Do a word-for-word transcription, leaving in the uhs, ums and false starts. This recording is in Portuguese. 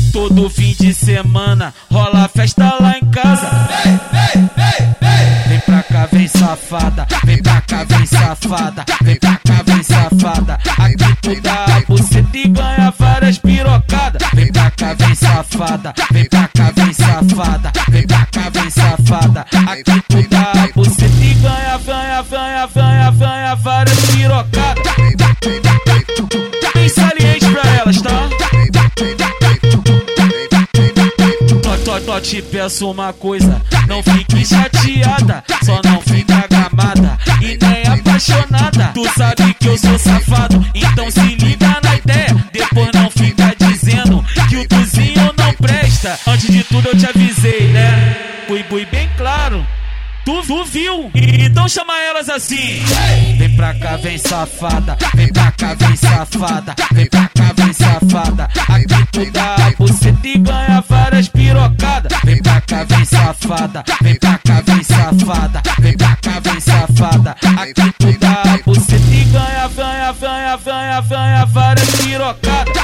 Todo fim de semana rola festa lá em casa. Vem pra cá, vem safada. Vem pra cá, vem safada. Vem pra cá, vem safada. Aqui tu dá a buceta e ganha várias pirocadas. Vem pra cá, vem safada. Vem pra cá, vem safada. Vem pra cá, vem safada. Aqui tu dá a buceta e ganha, ganha, ganha, ganha, ganha várias pirocadas. Bem saliente pra elas, tá? Só te peço uma coisa, não fique chateada, só não fica gamada e nem apaixonada. Tu sabe que eu sou safado, então se liga na ideia. Depois não fica dizendo que o tuzinho não presta. Antes de tudo eu te avisei, né? Fui, fui bem claro. Tu, tu viu? Então chama elas assim. Vem pra cá, vem safada. Vem pra cá, vem safada. Vem pra cá, vem safada. Aqui tu dá a buceta e ganha várias pirocadas. Vem pra cá, vem safada. Vem pra cá, vem safada. Vem pra cá, vem safada. Aqui tu dá a buceta e ganha, ganha, ganha, ganha, ganha várias pirocadas.